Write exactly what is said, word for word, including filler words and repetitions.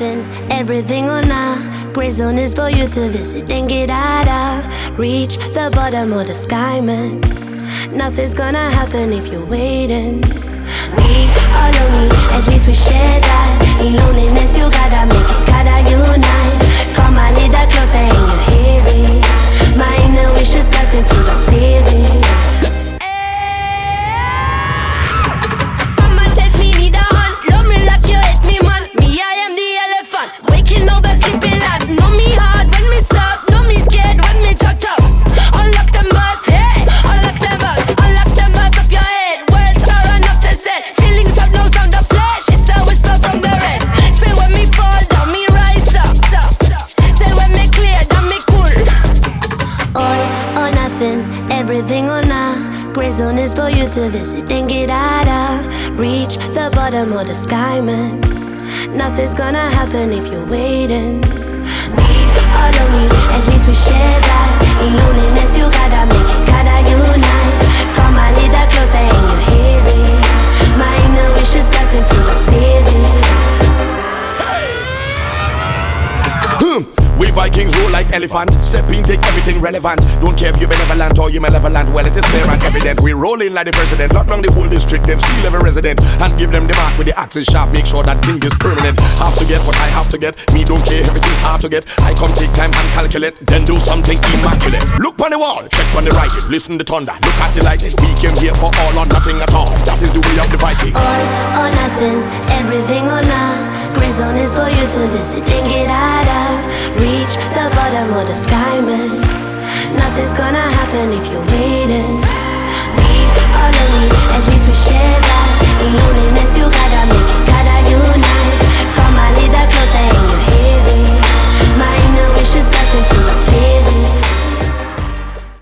nothing, everything or nah. Gray zone is for you to visit and get out of. Reach the bottom of the sky, man. Nothing's gonna happen if you're waiting. We are lonely, at least we share that. In loneliness you gotta make it, gotta unite. Come a little closer and you hear it. My inner wish is blasting through the feeling. Come and chase me, need a hunt. Love me like you hate me, man. Me, I am the elephant, waking over sleeping lad. Know me hard when me soft, know me scared when me talk tough. Unlock them bars, hey, unlock them bars, unlock them bars up your head. Words are enough said. Feelings have no sound of flesh, it's a whisper from the red. Say when me fall down, me rise up. Say when me clear, then me cool. All or nothing, everything or nah. Gray zone is for you to visit and get out of. Reach the bottom of the sky, man. Nothing's gonna happen if you're waiting. We are lonely, at least we share that. In loneliness you gotta make it, gotta unite. Come a little closer and you hear it. My inner wish is blasting through the feeling. Hmm. We Vikings rule like elephant. Step in, take everything relevant. Don't care if you're benevolent or you're malevolent. Well, it is clear and evident. We roll in like the president. Lock down the whole district, then seal every resident. And give them the mark with the axis sharp. Make sure that thing is permanent. Have to get what I have to get. Me don't care, everything's hard to get. I come take time and calculate. Then do something immaculate. Look on the wall, check on the writing. Listen the thunder, look at the lightning. We came here for all or nothing at all. That is the way of the Viking. All or nothing, everything or nah. Gray zone is for you to visit and get out of. Reach the bottom of the sky, man. Nothing's gonna happen if you're waiting. We are lonely, at least we share that. In loneliness you gotta make it, gotta unite.